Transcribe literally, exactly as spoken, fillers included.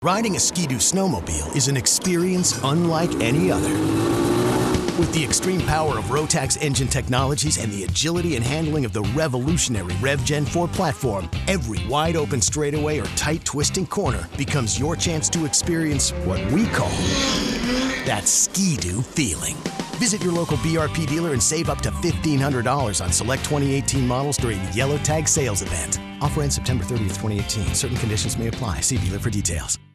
Riding a Ski-Doo snowmobile is an experience unlike any other. With the extreme power of Rotax engine technologies and the agility and handling of the revolutionary Rev Gen four platform, every wide-open straightaway or tight twisting corner becomes your chance to experience what we call that Ski-Doo feeling. Visit your local B R P dealer and save up to fifteen hundred dollars on select twenty eighteen models during the Yellow Tag sales event. Offer ends September thirtieth, twenty eighteen. Certain conditions may apply. See dealer for details.